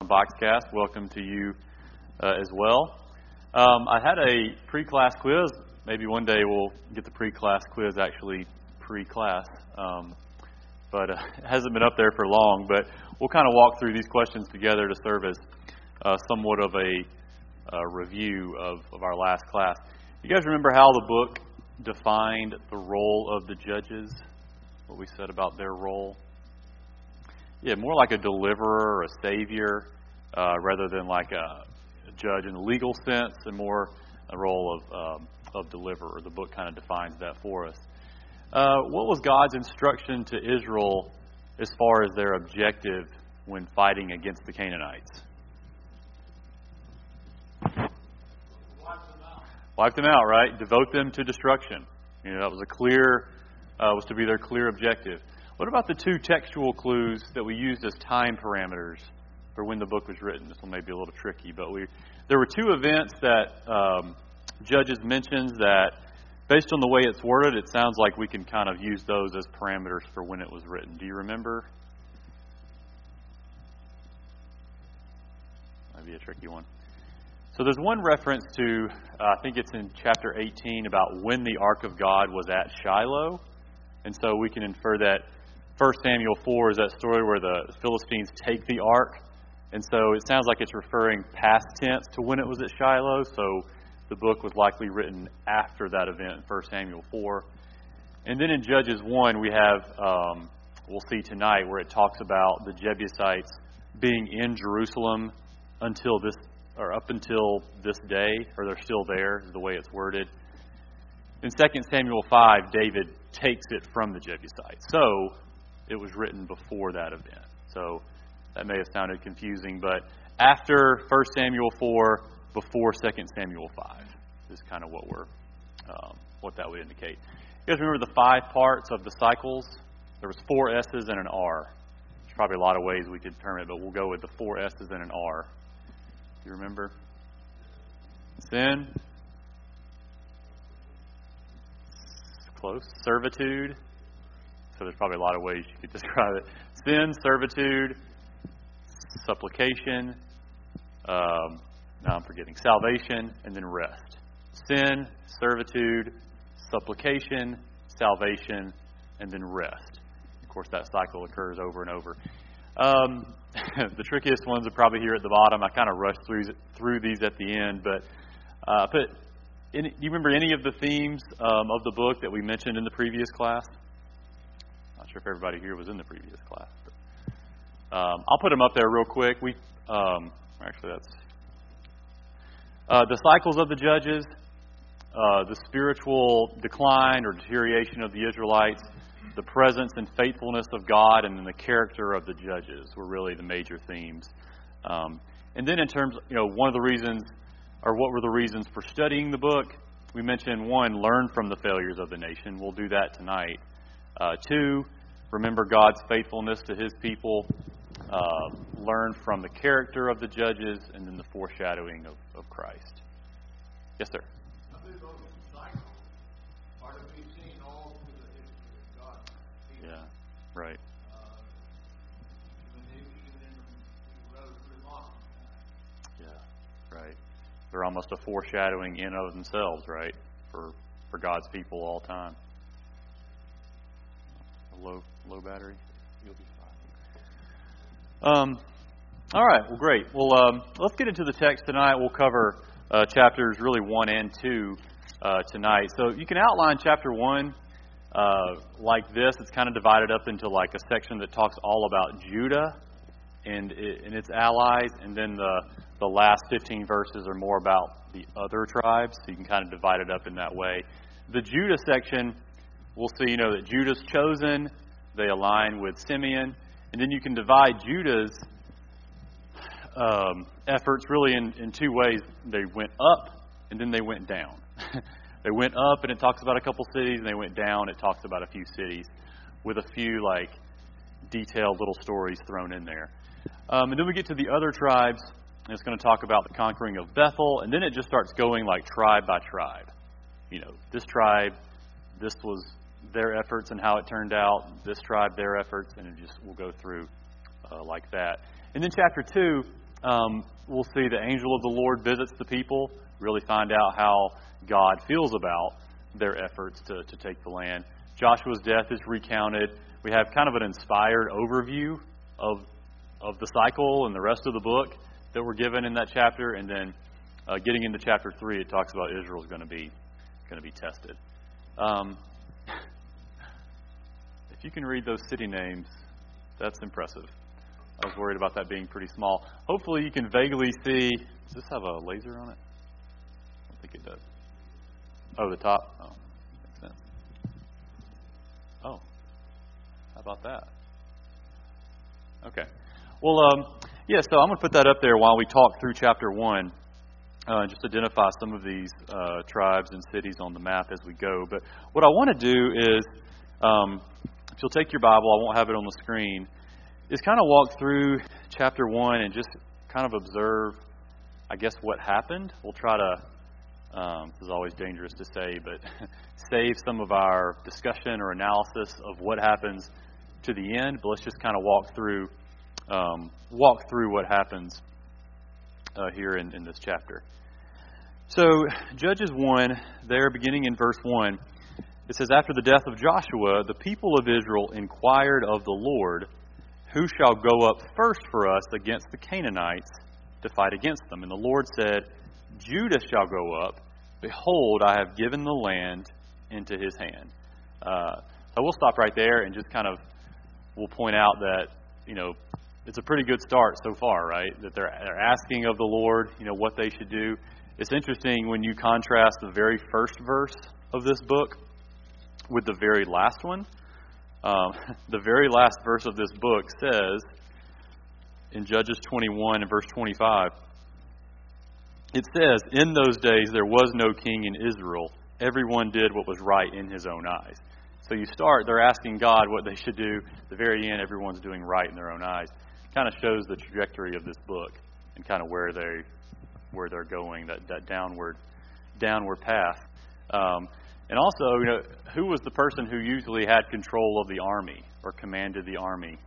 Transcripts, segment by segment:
Boxcast. Welcome to you as well. I had a pre-class quiz. Maybe one day we'll get the pre-class quiz actually pre-class. But it hasn't been up there for long. But we'll kind of walk through these questions together to serve as somewhat of a review of our last class. You guys remember how the book defined the role of the judges? What we said about their role? Yeah, more like a deliverer or a savior, rather than like a judge in the legal sense, and more a role of deliverer. The book kind of defines that for us. What was God's instruction to Israel as far as their objective when fighting against the Canaanites? Wipe them out, right? Devote them to destruction. That was was to be their clear objective. What about the two textual clues that we used as time parameters for when the book was written? This one may be a little tricky, but there were two events that Judges mentions that, based on the way it's worded, it sounds like we can kind of use those as parameters for when it was written. Do you remember? Might be a tricky one. So there's one reference to, I think it's in chapter 18, about when the Ark of God was at Shiloh. And so we can infer that 1 Samuel 4 is that story where the Philistines take the ark. And so it sounds like it's referring past tense to when it was at Shiloh. So the book was likely written after that event in 1 Samuel 4. And then in Judges 1, we have, we'll see tonight, where it talks about the Jebusites being in Jerusalem up until this day, or they're still there, is the way it's worded. In 2 Samuel 5, David takes it from the Jebusites. So it was written before that event. So that may have sounded confusing, but after 1 Samuel 4, before 2 Samuel 5 is kind of what that would indicate. You guys remember the 5 parts of the cycles? There was 4 S's and an R. There's probably a lot of ways we could term it, but we'll go with the 4 S's and an R. Do you remember? Sin. Close. Servitude. So there's probably a lot of ways you could describe it. Sin, servitude, supplication, now I'm forgetting, salvation, and then rest. Sin, servitude, supplication, salvation, and then rest. Of course, that cycle occurs over and over. The trickiest ones are probably here at the bottom. I kind of rushed through these at the end, but do you remember any of the themes of the book that we mentioned in the previous class? Not sure if everybody here was in the previous class. But, I'll put them up there real quick. That's the cycles of the judges, the spiritual decline or deterioration of the Israelites, the presence and faithfulness of God, and then the character of the judges were really the major themes. And then in terms, one of the reasons, or what were the reasons for studying the book? We mentioned 1, learn from the failures of the nation. We'll do that tonight. 2, remember God's faithfulness to His people. Learn from the character of the judges, and then the foreshadowing of Christ. Yes, sir. I think those cycles are to be seen all through the history of God's people. Yeah, right. Yeah, right. They're almost a foreshadowing in of themselves, right? For God's people all time. A low battery. You'll be fine. All right. Well, great. Well, let's get into the text tonight. We'll cover chapters really 1 and 2 tonight. So you can outline chapter 1 like this. It's kind of divided up into like a section that talks all about Judah and its allies, and then the last 15 verses are more about the other tribes. So you can kind of divide it up in that way. The Judah section, we'll see, that Judah's chosen. They align with Simeon. And then you can divide Judah's efforts really in 2 ways. They went up, and then they went down. They went up, and it talks about a couple cities, and they went down. It talks about a few cities with a few detailed little stories thrown in there. And then we get to the other tribes, and it's going to talk about the conquering of Bethel, and then it just starts going tribe by tribe. This tribe, this was their efforts and how it turned out. This tribe, their efforts, and it just will go through like that. And then chapter 2 we'll see the angel of the Lord visits the people, really find out how God feels about their efforts to take the land. Joshua's death is recounted. We have kind of an inspired overview of the cycle and the rest of the book that we're given in that chapter, and then getting into chapter 3, it talks about Israel's going to be tested. If you can read those city names, that's impressive. I was worried about that being pretty small. Hopefully you can vaguely see. Does this have a laser on it? I don't think it does. Oh, the top? Oh, makes sense. Oh, how about that? Okay. Well, so I'm going to put that up there while we talk through chapter 1. Just identify some of these tribes and cities on the map as we go. But what I want to do is, if you'll take your Bible, I won't have it on the screen, is kind of walk through chapter 1 and just kind of observe, I guess, what happened. We'll try to, this is always dangerous to say, but save some of our discussion or analysis of what happens to the end. But let's just kind of walk through what happens here in this chapter. So, Judges 1, there beginning in verse 1, it says, "After the death of Joshua, the people of Israel inquired of the Lord, who shall go up first for us against the Canaanites to fight against them? And the Lord said, Judah shall go up. Behold, I have given the land into his hand." So we'll stop right there and just kind of, we'll point out that, it's a pretty good start so far, right? That they're asking of the Lord, what they should do. It's interesting when you contrast the very first verse of this book with the very last one. The very last verse of this book says, in Judges 21 and verse 25, it says, "In those days there was no king in Israel. Everyone did what was right in his own eyes." So you start, they're asking God what they should do. At the very end, everyone's doing right in their own eyes. Kind of shows the trajectory of this book and kind of where they're going, that downward path. And also, who was the person who usually had control of the army or commanded the army?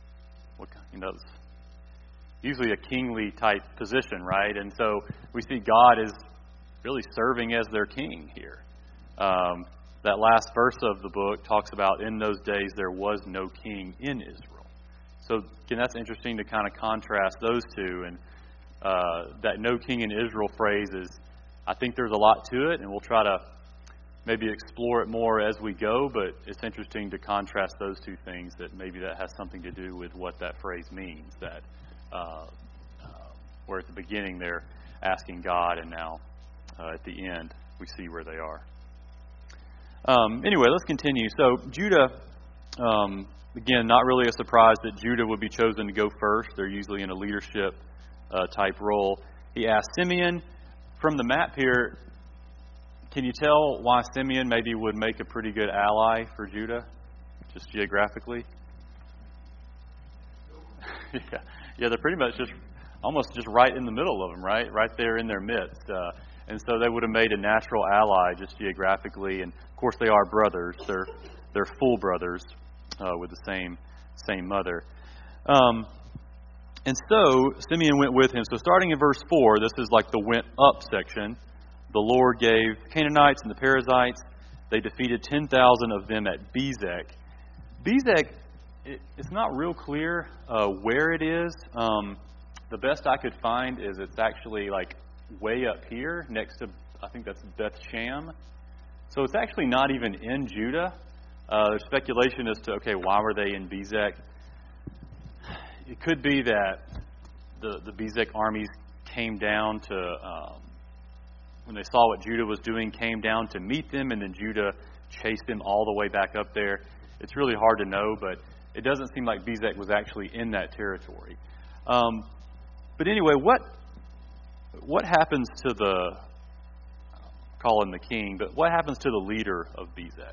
It's usually a kingly type position, right? And so we see God is really serving as their king here. That last verse of the book talks about, in those days there was no king in Israel. So again, that's interesting to kind of contrast those two. And that no king in Israel phrase is, I think there's a lot to it, and we'll try to maybe explore it more as we go, but it's interesting to contrast those two things, that maybe that has something to do with what that phrase means, that where at the beginning they're asking God, and now at the end we see where they are. Anyway, let's continue. So Judah, again, not really a surprise that Judah would be chosen to go first. They're usually in a leadership type role. He asked Simeon. From the map here, can you tell why Simeon maybe would make a pretty good ally for Judah, just geographically? Yeah, they're pretty much almost right in the middle of them, right there in their midst. And so they would have made a natural ally just geographically. And of course, they are brothers. They're full brothers with the same mother. And so Simeon went with him. So starting in verse 4, this is like the went up section. The Lord gave Canaanites and the Perizzites. They defeated 10,000 of them at Bezek. Bezek, it's not real clear where it is. The best I could find is it's actually like way up here next to, I think that's Beth Sham. So it's actually not even in Judah. There's speculation as to, why were they in Bezek? It could be that the Bezek armies came down to, when they saw what Judah was doing, came down to meet them, and then Judah chased them all the way back up there. It's really hard to know, but it doesn't seem like Bezek was actually in that territory. But anyway, what happens to call him the king, but what happens to the leader of Bezek?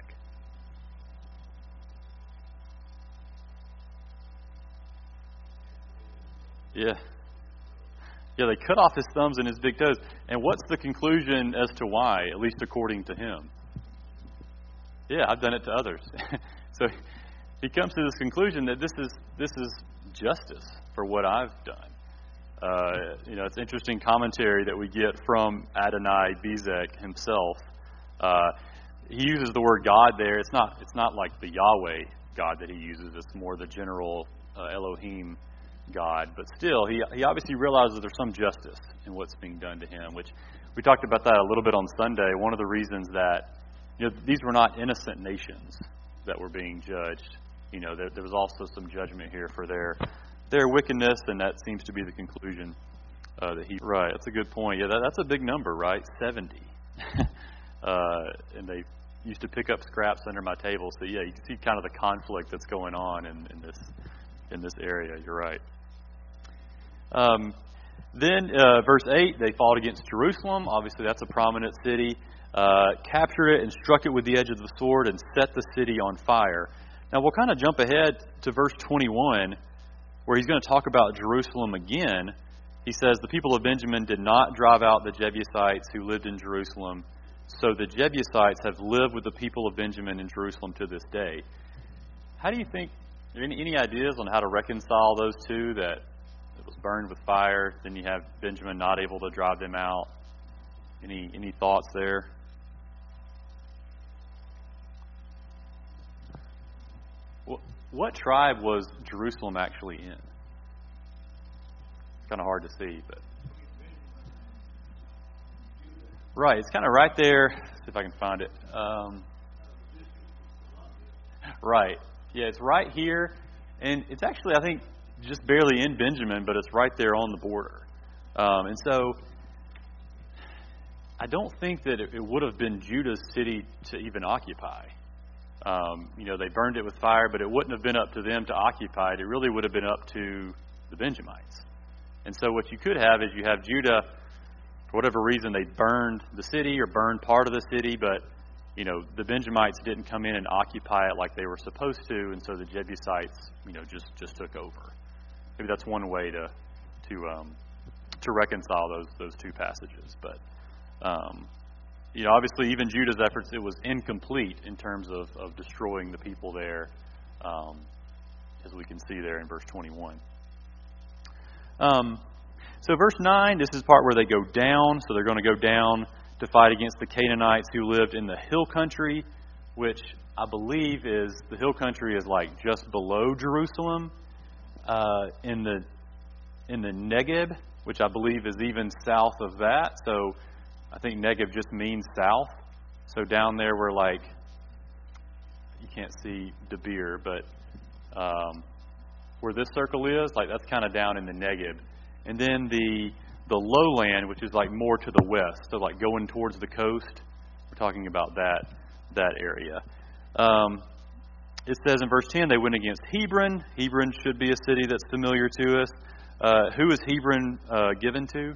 Yeah, they cut off his thumbs and his big toes. And what's the conclusion as to why, at least according to him? Yeah, I've done it to others. So he comes to this conclusion that this is justice for what I've done. It's interesting commentary that we get from Adonai Bezek himself. He uses the word God there. It's not like the Yahweh God that he uses. It's more the general Elohim God. But still, he obviously realizes there's some justice in what's being done to him, which we talked about that a little bit on Sunday. One of the reasons that these were not innocent nations that were being judged. There was also some judgment here for their wickedness, and that seems to be the conclusion that he. Right, that's a good point. Yeah, that's a big number, right? 70. And they used to pick up scraps under my table. So yeah, you can see kind of the conflict that's going on in this area. You're right. Then verse 8, they fought against Jerusalem. Obviously, that's a prominent city. Captured it and struck it with the edge of the sword and set the city on fire. Now we'll kind of jump ahead to verse 21, where he's going to talk about Jerusalem again. He says, the people of Benjamin did not drive out the Jebusites who lived in Jerusalem. So the Jebusites have lived with the people of Benjamin in Jerusalem to this day. How do you think, any ideas on how to reconcile those two, that it was burned with fire, then you have Benjamin not able to drive them out? Any thoughts there? What tribe was Jerusalem actually in? It's kind of hard to see, but right, it's kind of right there. Let's see if I can find it. Right, yeah, it's right here, and it's actually, I think, just barely in Benjamin, but it's right there on the border. And so, I don't think that it would have been Judah's city to even occupy. They burned it with fire, but it wouldn't have been up to them to occupy it. It really would have been up to the Benjamites. And so what you could have is you have Judah, for whatever reason, they burned the city or burned part of the city, but, the Benjamites didn't come in and occupy it like they were supposed to, and so the Jebusites, just took over. Maybe that's one way to reconcile those two passages. But, obviously, even Judah's efforts, it was incomplete in terms of destroying the people there, as we can see there in verse 21. So verse 9, this is the part where they go down. So they're going to go down to fight against the Canaanites who lived in the hill country, which I believe is, the hill country is like just below Jerusalem, in the Negeb, which I believe is even south of that. So I think Negeb just means south. So down there where, like, you can't see Debir, but where this circle is, like, that's kind of down in the Negeb. And then the lowland, which is like more to the west, so like going towards the coast, we're talking about that area. It says in verse 10, they went against Hebron. Hebron should be a city that's familiar to us. Who is Hebron given to?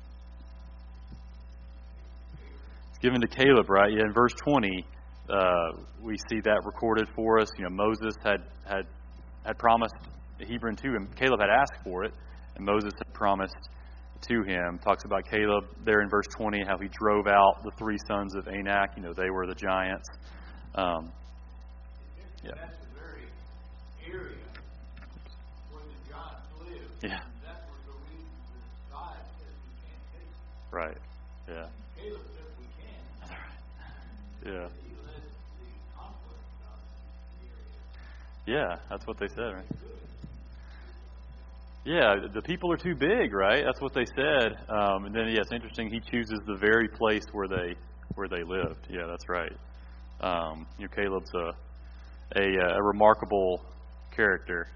It's given to Caleb, right? Yeah, in verse 20, we see that recorded for us. Moses had promised Hebron to him. Caleb had asked for it, and Moses had promised to him. Talks about Caleb there in verse 20, how he drove out the three sons of Anak. They were the giants. That's the very area where the giants lived. Yeah. That was the reason that God said we can't take it. Right. Yeah. Caleb said we can. That's right. Yeah. He led the conflict out in the area. Yeah, that's what they said, right? Yeah, the people are too big, right? That's what they said. And then, yeah, it's interesting. He chooses the very place where they lived. Yeah, that's right. Caleb's a remarkable character.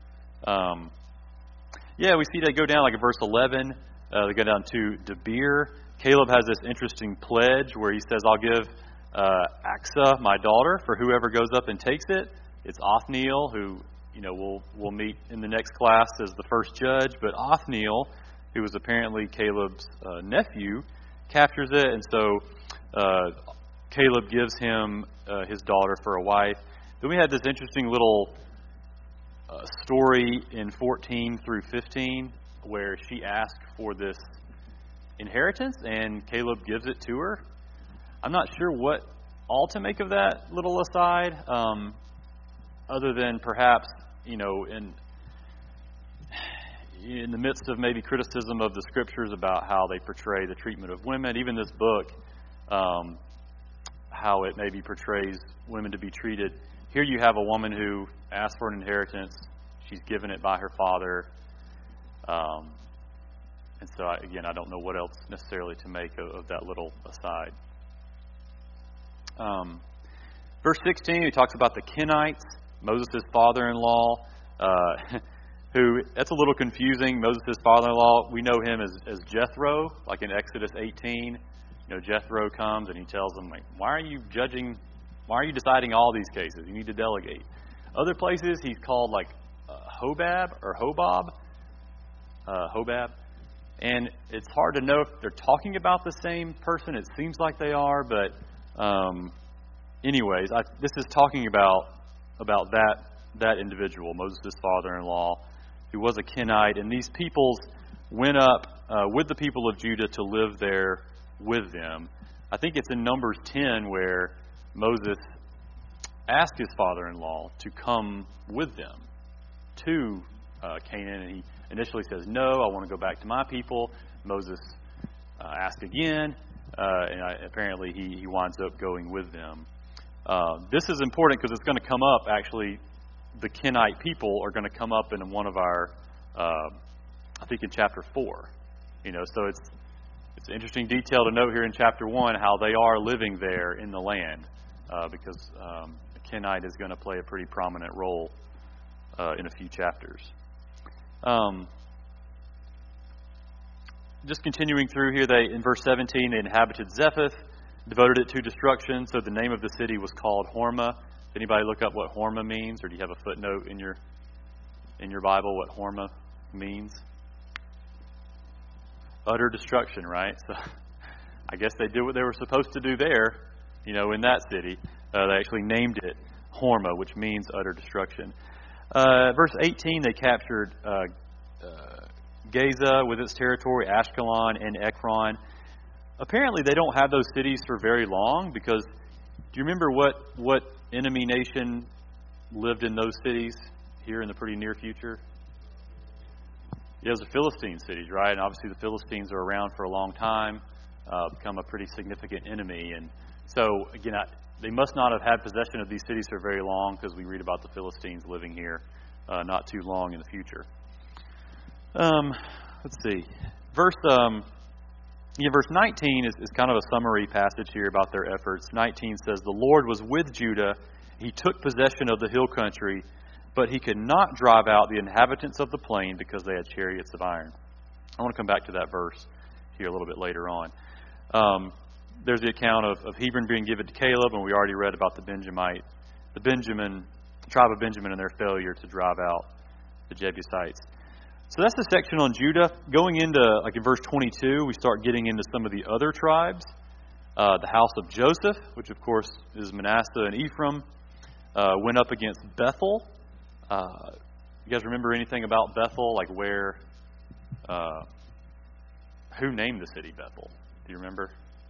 Yeah, we see they go down like in verse 11. They go down to Debir. Caleb has this interesting pledge where he says, "I'll give Axa, my daughter, for whoever goes up and takes it." It's Othniel, who we'll meet in the next class as the first judge. But Othniel, who was apparently Caleb's nephew, captures it, and so Caleb gives him his daughter for a wife. Then we had this interesting little story in 14 through 15 where she asked for this inheritance, and Caleb gives it to her. I'm not sure what all to make of that little aside, other than perhaps, in the midst of maybe criticism of the Scriptures about how they portray the treatment of women, even this book, how it maybe portrays women to be treated. Here you have a woman who asks for an inheritance. She's given it by her father. And so, again, I don't know what else necessarily to make of that little aside. Verse 16, he talks about the Kenites, Moses' father-in-law, who, that's a little confusing. Moses' father-in-law, we know him as Jethro, like in Exodus 18. You know, Jethro comes and he tells them, like, why are you deciding all these cases? You need to delegate. Other places, he's called like Hobab. And it's hard to know if they're talking about the same person. It seems like they are, but anyways, this is talking about that individual, Moses' father-in-law, who was a Kenite. And these peoples went up with the people of Judah to live there with them. I think it's in Numbers 10 where Moses asked his father-in-law to come with them to Canaan, and he initially says, no, I want to go back to my people. Moses asks again, and apparently he winds up going with them. This is important because it's going to come up, actually, the Kenite people are going to come up in one of our, I think in chapter 4. So it's an interesting detail to note here in chapter 1 how they are living there in the land, because the Kenite is going to play a pretty prominent role in a few chapters. Just continuing through here, in verse 17, they inhabited Zephath, devoted it to destruction, so the name of the city was called Hormah. Did anybody look up what Hormah means, or do you have a footnote in your Bible what Hormah means? Utter destruction, right? So I guess they did what they were supposed to do there, in that city. They actually named it Hormah, which means utter destruction. Verse 18, they captured Gaza with its territory, Ashkelon, and Ekron. Apparently, they don't have those cities for very long, because do you remember what enemy nation lived in those cities here in the pretty near future? Yeah, it was the Philistine cities, right? And obviously the Philistines are around for a long time, become a pretty significant enemy. And so, again, they must not have had possession of these cities for very long, because we read about the Philistines living here not too long in the future. Let's see. Verse 19 is kind of a summary passage here about their efforts. 19 says, the Lord was with Judah. He took possession of the hill country, but he could not drive out the inhabitants of the plain because they had chariots of iron. I want to come back to that verse here a little bit later on. There's the account of Hebron being given to Caleb, and we already read about the tribe of Benjamin and their failure to drive out the Jebusites. So that's the section on Judah. Going into, like in verse 22, we start getting into some of the other tribes. The house of Joseph, which of course is Manasseh and Ephraim, went up against Bethel. You guys remember anything about Bethel? Like who named the city Bethel? Do you remember?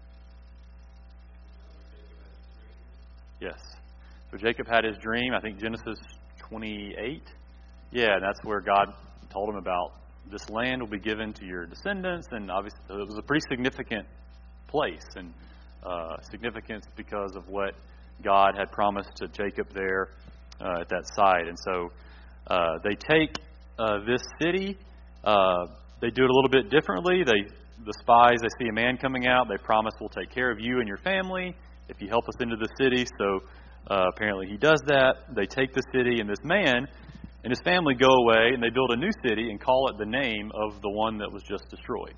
Yes. So Jacob had his dream, I think Genesis 28. Yeah, and that's where God told him about this land will be given to your descendants, and obviously it was a pretty significant place, and significance because of what God had promised to Jacob there at that site. And so they take this city, they do it a little bit differently. The spies, they see a man coming out, they promise we'll take care of you and your family if you help us into the city. So apparently he does that. They take the city, and this man and his family go away, and they build a new city and call it the name of the one that was just destroyed.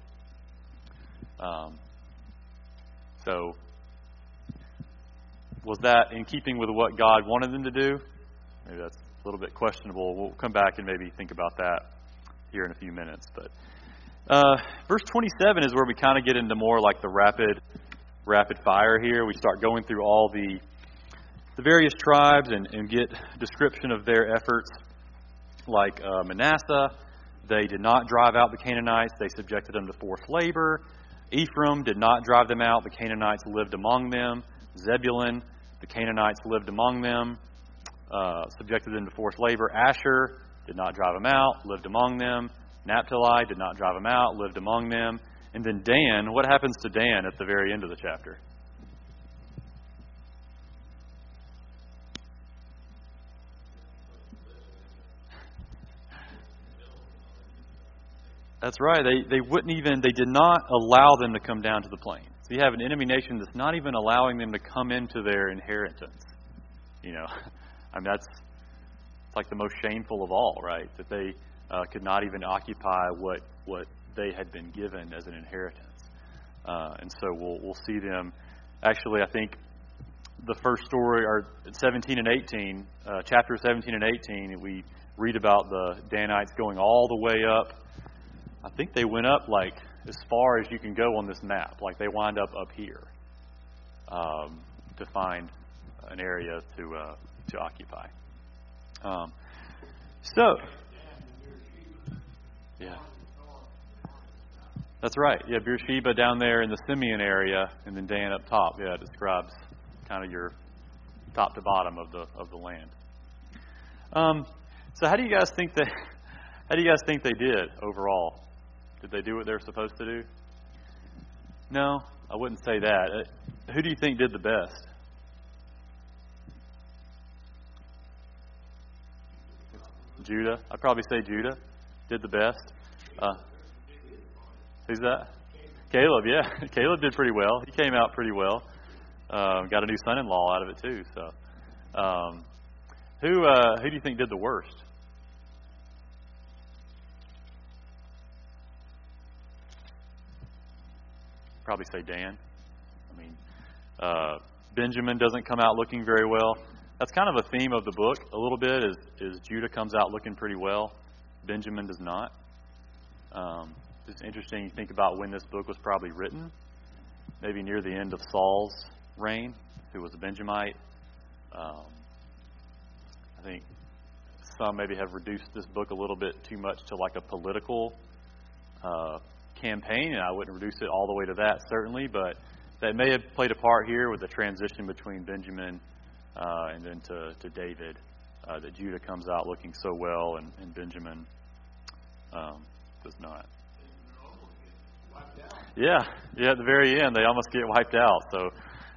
So was that in keeping with what God wanted them to do? Maybe that's a little bit questionable. We'll come back and maybe think about that here in a few minutes. But verse 27 is where we kind of get into more like the rapid fire here. We start going through all the various tribes and get description of their efforts. Like Manasseh, they did not drive out the Canaanites. They subjected them to forced labor. Ephraim did not drive them out. The Canaanites lived among them. Zebulun, the Canaanites lived among them, subjected them to forced labor. Asher did not drive them out, lived among them. Naphtali did not drive them out, lived among them. And then Dan, what happens to Dan at the very end of the chapter? That's right. They did not allow them to come down to the plain. So you have an enemy nation that's not even allowing them to come into their inheritance. I mean, it's like the most shameful of all, right? That they could not even occupy what they had been given as an inheritance. And so we'll see them. Actually, I think the first story, or 17 and 18, chapter 17 and 18, we read about the Danites going all the way up. I think they went up like as far as you can go on this map. Like they wind up here to find an area to occupy. Yeah. That's right. Yeah, Beersheba down there in the Simeon area, and then Dan up top. Yeah, it describes kind of your top to bottom of the land. So how do you guys think they did overall? Did they do what they were supposed to do? No, I wouldn't say that. Who do you think did the best? Judah. I'd probably say Judah did the best. Who's that? Caleb, yeah. Caleb did pretty well. He came out pretty well. Got a new son-in-law out of it too. So, who do you think did the worst? Probably say Dan. I mean, Benjamin doesn't come out looking very well. That's kind of a theme of the book a little bit. Is Judah comes out looking pretty well, Benjamin does not. It's interesting. You think about when this book was probably written, maybe near the end of Saul's reign, who was a Benjamite. I think some maybe have reduced this book a little bit too much to like a political campaign, and I wouldn't reduce it all the way to that, certainly, but that may have played a part here with the transition between Benjamin and then to David, that Judah comes out looking so well, and Benjamin does not. Yeah, at the very end, they almost get wiped out. So,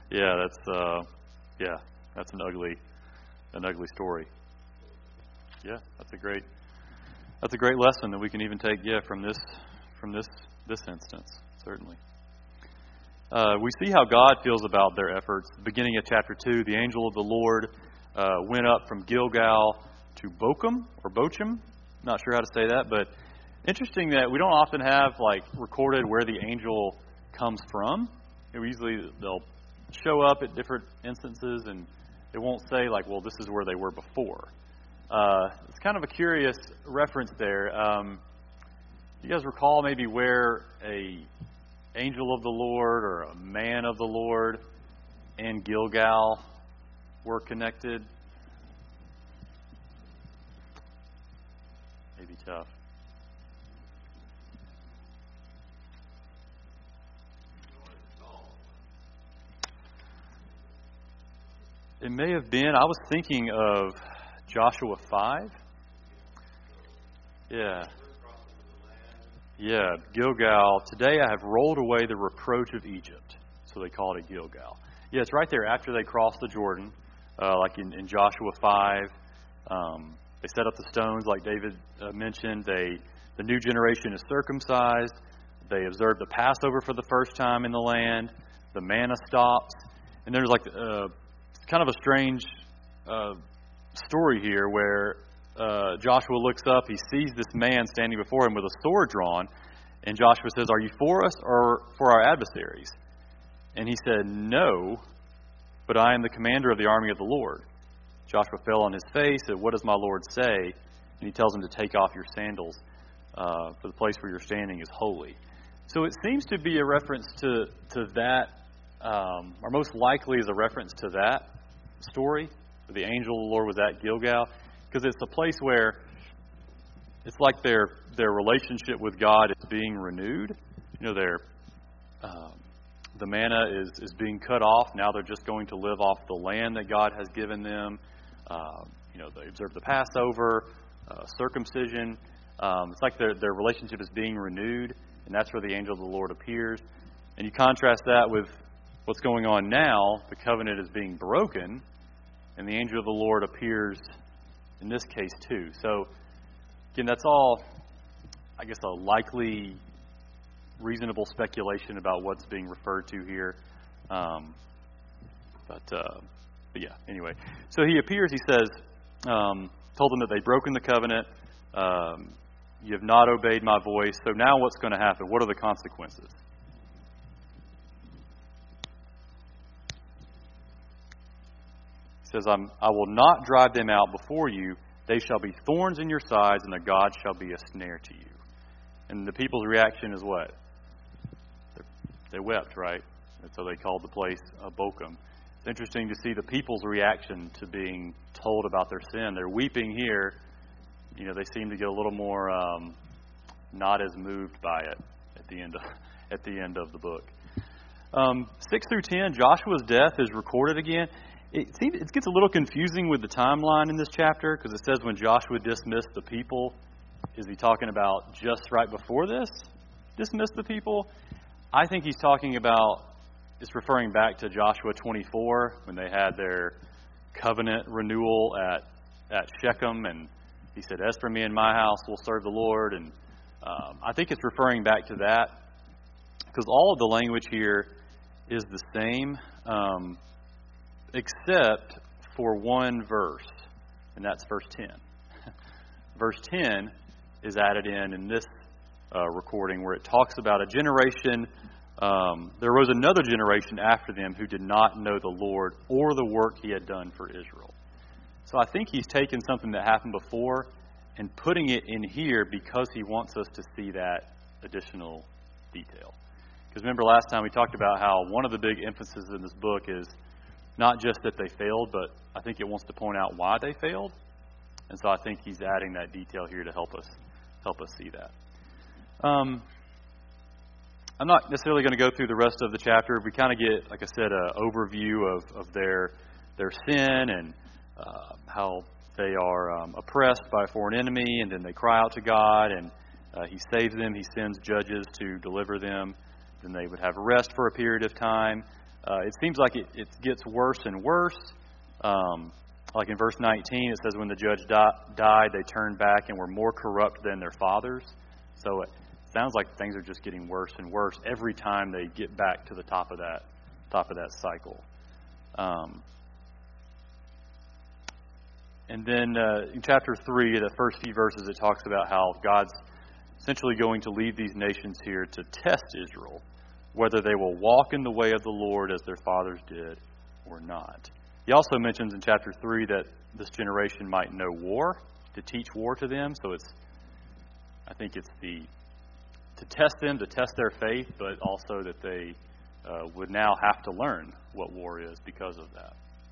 that's an ugly story. Yeah, that's a great lesson that we can even take from this instance, certainly. We see how God feels about their efforts. Beginning of chapter 2, the angel of the Lord went up from Gilgal to Bochum. Not sure how to say that, but interesting that we don't often have recorded where the angel comes from. Usually they'll show up at different instances, and it won't say this is where they were before. It's kind of a curious reference there. You guys recall maybe where a angel of the Lord or a man of the Lord and Gilgal were connected? Maybe tough. It may have been. I was thinking of Joshua 5. Yeah, Gilgal. Today I have rolled away the reproach of Egypt. So they call it Gilgal. Yeah, it's right there after they cross the Jordan, in Joshua 5. They set up the stones like David mentioned. The new generation is circumcised. They observe the Passover for the first time in the land. The manna stops. And there's kind of a strange story here where Joshua looks up, he sees this man standing before him with a sword drawn, and Joshua says, "Are you for us or for our adversaries?" And he said, "No, but I am the commander of the army of the Lord." Joshua fell on his face, said, "What does my Lord say?" And he tells him to take off your sandals, for the place where you're standing is holy. So it seems to be a reference to that, or most likely is a reference to that story. The angel of the Lord was at Gilgal, because it's a place where it's like their relationship with God is being renewed. The manna is being cut off. Now they're just going to live off the land that God has given them. They observe the Passover, circumcision. It's like their relationship is being renewed, and that's where the angel of the Lord appears. And you contrast that with what's going on now. The covenant is being broken, and the angel of the Lord appears in this case too. So, again, that's all, I guess, a likely, reasonable speculation about what's being referred to here. But yeah, anyway. So he appears, he says, told them that they'd broken the covenant. You have not obeyed my voice. So now what's going to happen? What are the consequences? He says, I will not drive them out before you. They shall be thorns in your sides, and their God shall be a snare to you. And the people's reaction is what? They wept, right? And so they called the place Bochum. It's interesting to see the people's reaction to being told about their sin. They're weeping here. You know, they seem to get a little more not as moved by it at the end of the book. 6 through 10, Joshua's death is recorded again. It gets a little confusing with the timeline in this chapter, because it says when Joshua dismissed the people, is he talking about just right before this? Dismissed the people? I think he's talking about, it's referring back to Joshua 24, when they had their covenant renewal at Shechem, and he said, "As for me and my house, we'll serve the Lord." And I think it's referring back to that, because all of the language here is the same, except for one verse, and that's verse 10. Verse 10 is added in this recording, where it talks about a generation. There was another generation after them who did not know the Lord or the work He had done for Israel. So I think he's taken something that happened before and putting it in here because he wants us to see that additional detail. Because remember last time we talked about how one of the big emphases in this book is not just that they failed, but I think it wants to point out why they failed. And so I think he's adding that detail here to help us see that. I'm not necessarily going to go through the rest of the chapter. We kind of get, like I said, an overview of their sin and how they are oppressed by a foreign enemy, and then they cry out to God, and He saves them. He sends judges to deliver them. Then they would have rest for a period of time. It seems like it gets worse and worse. Like in verse 19, it says when the judge died, they turned back and were more corrupt than their fathers. So it sounds like things are just getting worse and worse every time they get back to the top of that cycle. And then in chapter 3, the first few verses, it talks about how God's essentially going to lead these nations here to test Israel, whether they will walk in the way of the Lord as their fathers did or not. He also mentions in chapter 3 that this generation might know war, to teach war to them. So I think it's to test them, to test their faith, but also that they would now have to learn what war is because of that.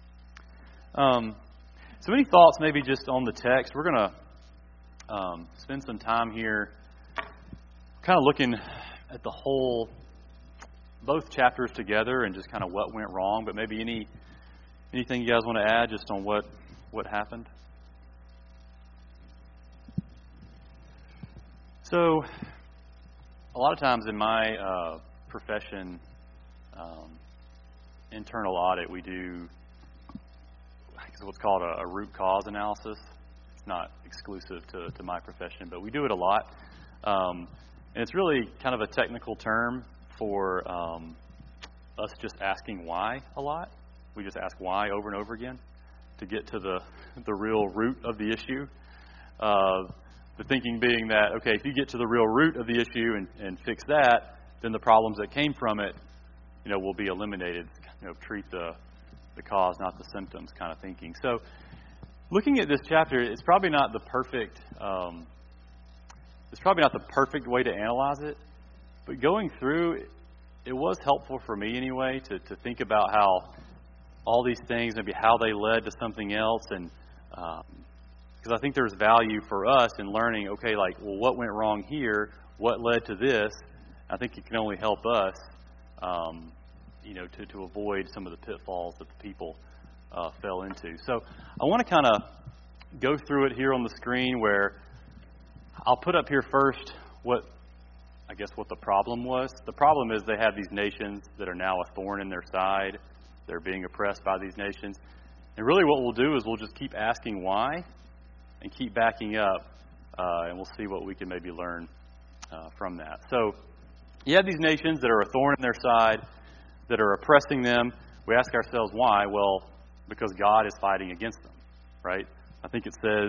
So any thoughts maybe just on the text? We're going to spend some time here kind of looking at the whole, both chapters together and just kind of what went wrong, but maybe anything you guys want to add just on what happened? So a lot of times in my profession, internal audit, we do what's called a root cause analysis. It's not exclusive to my profession, but we do it a lot. And it's really kind of a technical term for us just asking why a lot. We just ask why over and over again to get to the real root of the issue. The thinking being that, okay, if you get to the real root of the issue and fix that, then the problems that came from it, will be eliminated. Treat the cause, not the symptoms kind of thinking. So looking at this chapter, it's probably not the perfect way to analyze it, but going through, it was helpful for me anyway to think about how all these things, maybe how they led to something else, and because I think there's value for us in learning, okay, like, well, what went wrong here? What led to this? I think it can only help us, to avoid some of the pitfalls that the people fell into. So I want to kind of go through it here on the screen where I'll put up here first what the problem was. The problem is they have these nations that are now a thorn in their side. They're being oppressed by these nations. And really what we'll do is we'll just keep asking why and keep backing up, and we'll see what we can maybe learn from that. So you have these nations that are a thorn in their side, that are oppressing them. We ask ourselves why. Well, because God is fighting against them, right? I think it says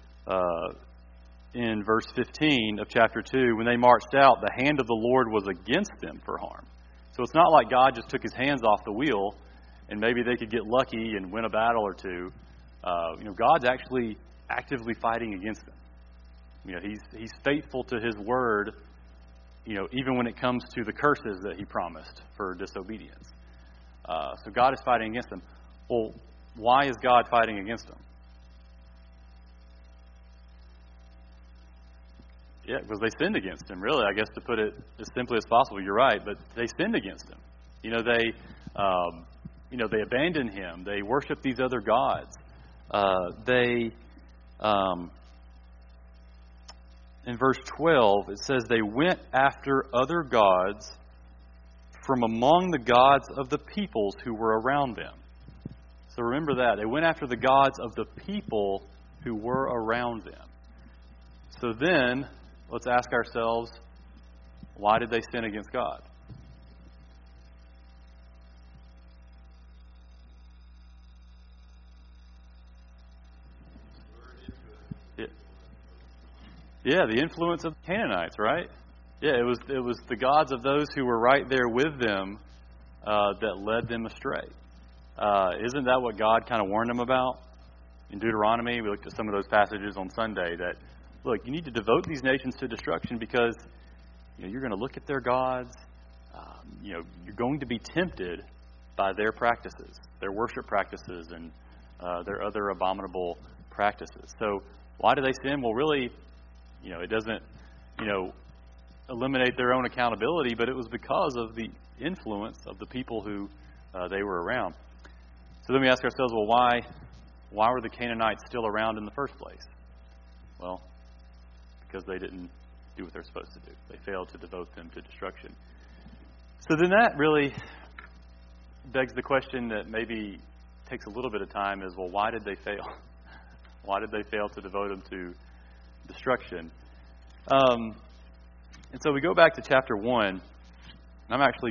in verse 15 of chapter 2, when they marched out, the hand of the Lord was against them for harm. So it's not like God just took his hands off the wheel and maybe they could get lucky and win a battle or two. God's actually actively fighting against them. He's faithful to his word, even when it comes to the curses that he promised for disobedience. So God is fighting against them. Well, why is God fighting against them? Yeah, because they sinned against him, really, I guess, to put it as simply as possible. You're right, but they sinned against him. They abandoned him. They worshiped these other gods. In verse 12, it says, they went after other gods from among the gods of the peoples who were around them. So remember that. They went after the gods of the people who were around them. So then, let's ask ourselves, why did they sin against God? Yeah, the influence of the Canaanites, right? Yeah, it was the gods of those who were right there with them that led them astray. Isn't that what God kind of warned them about? In Deuteronomy, we looked at some of those passages on Sunday that, look, you need to devote these nations to destruction because you're going to look at their gods. You're going to be tempted by their practices, their worship practices, and their other abominable practices. So why do they sin? Well, really, it doesn't, eliminate their own accountability, but it was because of the influence of the people who they were around. So then we ask ourselves, well, why were the Canaanites still around in the first place? Well, because they didn't do what they're supposed to do. They failed to devote them to destruction. So then that really begs the question that maybe takes a little bit of time is, well, why did they fail? Why did they fail to devote them to destruction? And so we go back to chapter 1. And I'm actually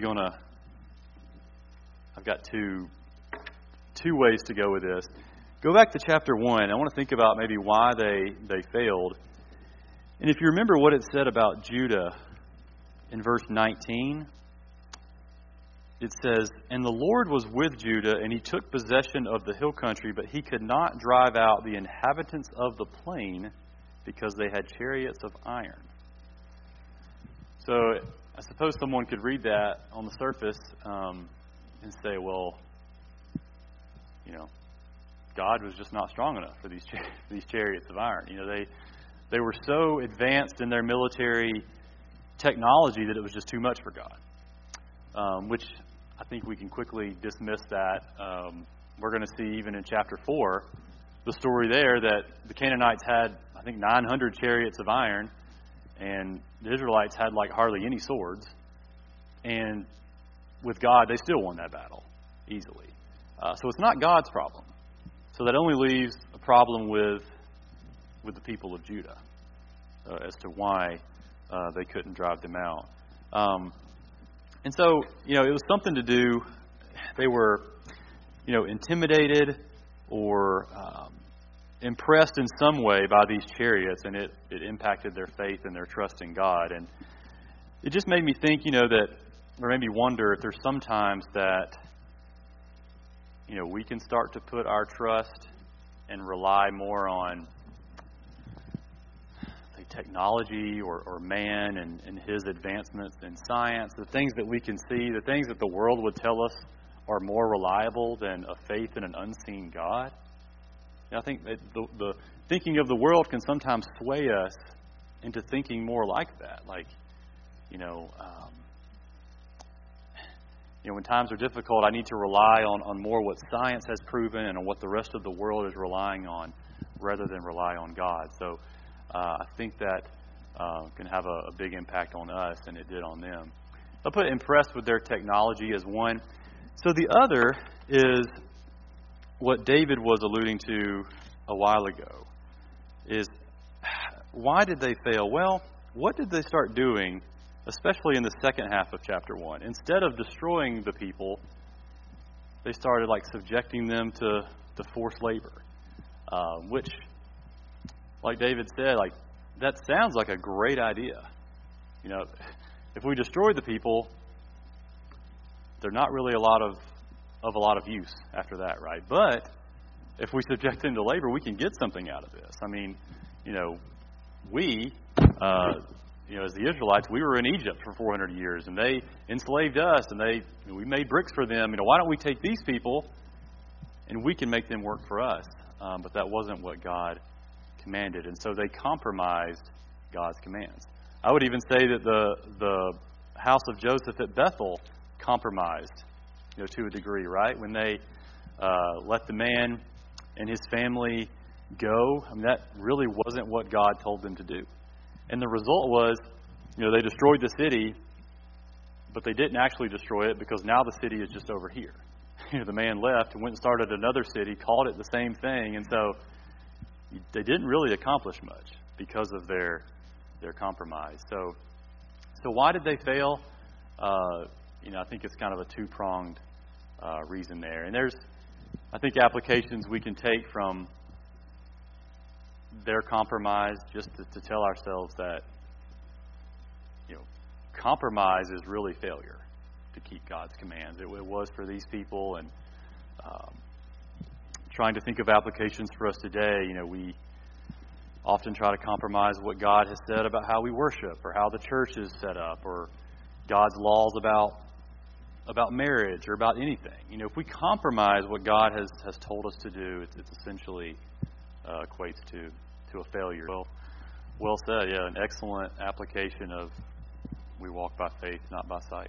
I've got two ways to go with this. Go back to chapter 1. I want to think about maybe why they failed. And if you remember what it said about Judah in verse 19, it says, and the Lord was with Judah, and he took possession of the hill country, but he could not drive out the inhabitants of the plain because they had chariots of iron. So I suppose someone could read that on the surface and say, well, God was just not strong enough for these chariots of iron. They were so advanced in their military technology that it was just too much for God, which I think we can quickly dismiss that. We're going to see even in chapter 4, the story there that the Canaanites had, I think, 900 chariots of iron, and the Israelites had hardly any swords. And with God, they still won that battle easily. So it's not God's problem. So that only leaves a problem with the people of Judah as to why they couldn't drive them out. And so, it was something to do. They were, intimidated or impressed in some way by these chariots, and it impacted their faith and their trust in God. And it just made me think, that, or made me wonder if there's sometimes that, we can start to put our trust and rely more on technology or man and his advancements in science, the things that we can see, the things that the world would tell us are more reliable than a faith in an unseen God. I think that the thinking of the world can sometimes sway us into thinking more like that. When times are difficult, I need to rely on more what science has proven and on what the rest of the world is relying on rather than rely on God. So I think that can have a big impact on us, and it did on them. I'll put impressed with their technology as one. So the other is what David was alluding to a while ago, is why did they fail? Well, what did they start doing, especially in the second half of chapter 1? Instead of destroying the people, they started subjecting them to forced labor, which, like David said, that sounds like a great idea. If we destroy the people, they're not really a lot of use after that, right? But if we subject them to labor, we can get something out of this. I mean, we, as the Israelites, we were in Egypt for 400 years, and they enslaved us, and we made bricks for them. Why don't we take these people, and we can make them work for us? But that wasn't what God commanded, and so they compromised God's commands. I would even say that the house of Joseph at Bethel compromised, to a degree, right? When they let the man and his family go, that really wasn't what God told them to do. And the result was, they destroyed the city, but they didn't actually destroy it because now the city is just over here. The man left and went and started another city, called it the same thing, and so they didn't really accomplish much because of their compromise. So why did they fail? I think it's kind of a two-pronged reason there. And there's, I think, applications we can take from their compromise just to tell ourselves that, compromise is really failure to keep God's commands. It was for these people, and trying to think of applications for us today, we often try to compromise what God has said about how we worship or how the church is set up or God's laws about marriage or about anything. If we compromise what God has told us to do, it's essentially equates to a failure. Well said. Yeah, an excellent application of we walk by faith, not by sight.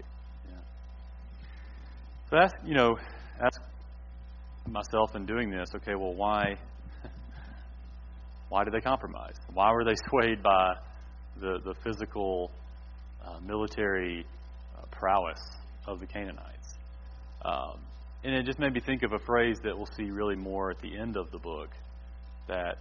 Yeah. So ask myself in doing this. Okay, well, why did they compromise? Why were they swayed by the physical, military prowess of the Canaanites? And it just made me think of a phrase that we'll see really more at the end of the book, that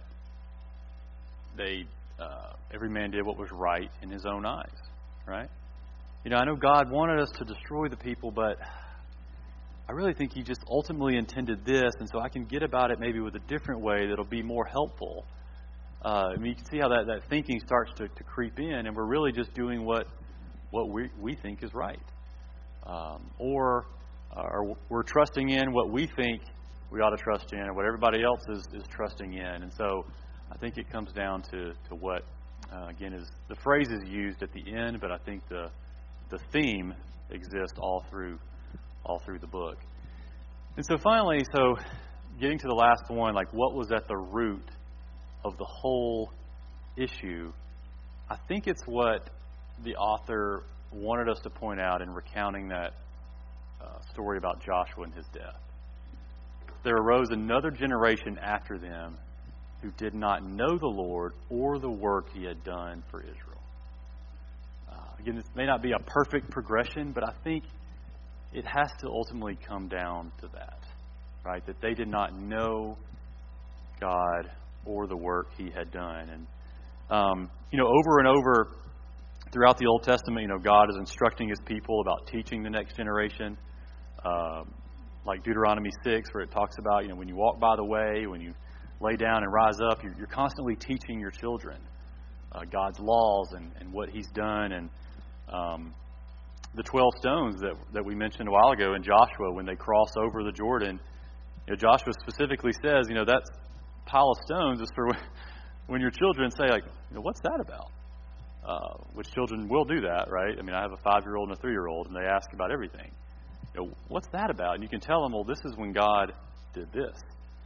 every man did what was right in his own eyes, right? I know God wanted us to destroy the people, but I really think He just ultimately intended this, and so I can get about it maybe with a different way that'll be more helpful. You can see how that thinking starts to creep in, and we're really just doing what we think is right. Or we're trusting in what we think we ought to trust in, or what everybody else is trusting in. And so I think it comes down to what, again, is the phrase is used at the end, but I think the theme exists all through the book. And so finally, getting to the last one, what was at the root of the whole issue, I think it's what the author wanted us to point out in recounting that story about Joshua and his death. There arose another generation after them who did not know the Lord or the work He had done for Israel. Again, this may not be a perfect progression, but I think it has to ultimately come down to that, right? That they did not know God or the work He had done. And, over and over throughout the Old Testament, God is instructing His people about teaching the next generation. Like Deuteronomy 6, where it talks about, when you walk by the way, when you lay down and rise up, you're constantly teaching your children God's laws and what He's done. And the 12 stones that we mentioned a while ago in Joshua, when they cross over the Jordan, Joshua specifically says, that pile of stones is for when your children say, what's that about? Which children will do that, right? I have a 5-year-old and a 3-year-old, and they ask about everything. What's that about? And you can tell them, well, this is when God did this.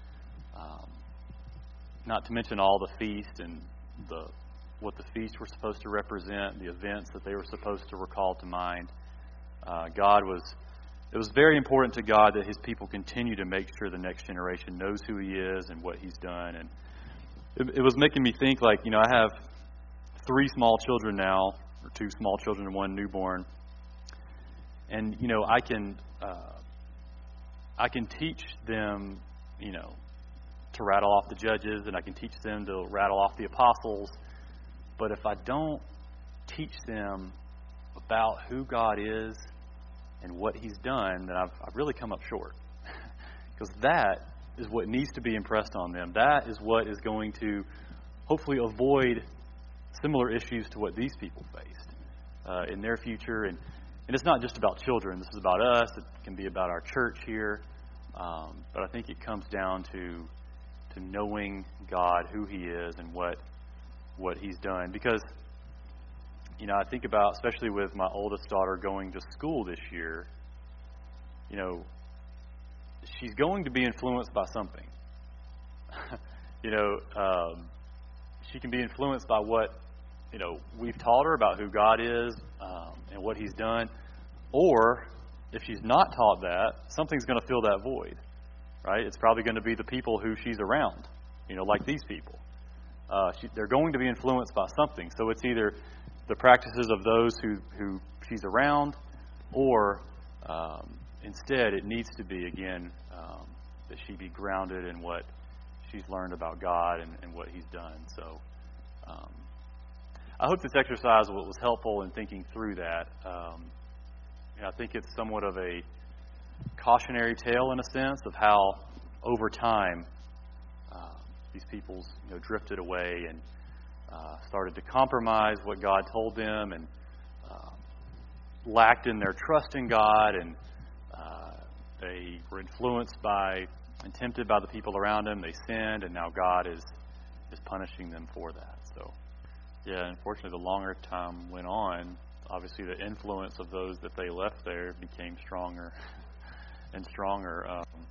Not to mention all the feast and what the feasts were supposed to represent, the events that they were supposed to recall to mind. It was very important to God that His people continue to make sure the next generation knows who He is and what He's done. And it was making me think, I have 3 small children now, or 2 small children and 1 newborn. And, I can teach them, to rattle off the judges, and I can teach them to rattle off the apostles. But if I don't teach them about who God is and what He's done, then I've really come up short. Because that is what needs to be impressed on them. That is what is going to hopefully avoid similar issues to what these people faced in their future. And it's not just about children. This is about us. It can be about our church here. But I think it comes down to knowing God, who He is, and what He's done. Because, I think about, especially with my oldest daughter going to school this year, she's going to be influenced by something. She can be influenced by what, we've taught her about who God is and what He's done. Or, if she's not taught that, something's going to fill that void. Right? It's probably going to be the people who she's around, like these people. They're going to be influenced by something. So it's either the practices of those who she's around, or instead it needs to be, again, that she be grounded in what she's learned about God and what He's done. So I hope this exercise was helpful in thinking through that. I think it's somewhat of a cautionary tale, in a sense, of how over time these peoples drifted away and started to compromise what God told them, and lacked in their trust in God, and they were influenced by and tempted by the people around them. They sinned, and now God is punishing them for that. So, unfortunately, the longer time went on, obviously the influence of those that they left there became stronger and stronger.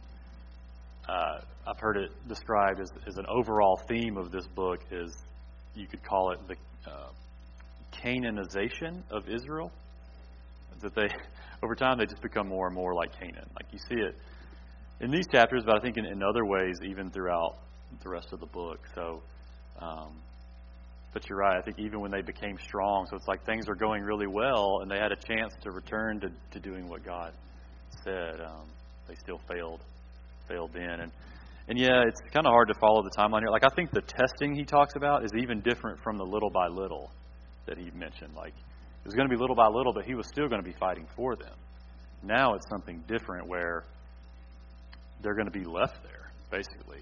I've heard it described as an overall theme of this book is, you could call it the Canaanization of Israel. That they, over time, they just become more and more like Canaan. Like you see it in these chapters, but I think in other ways, even throughout the rest of the book. So, but you're right. I think even when they became strong, so it's like things are going really well, and they had a chance to return to doing what God said. They still failed then. And it's kind of hard to follow the timeline here. Like, I think the testing he talks about is even different from the little by little that he mentioned. Like, it was going to be little by little, but he was still going to be fighting for them. Now it's something different where they're going to be left there, basically.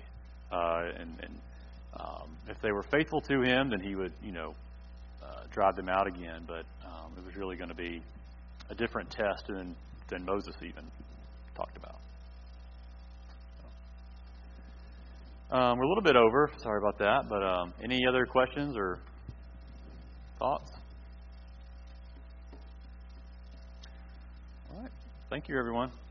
If they were faithful to him, then he would, drive them out again. But it was really going to be a different test than Moses even talked about. We're a little bit over. Sorry about that. But any other questions or thoughts? All right. Thank you, everyone.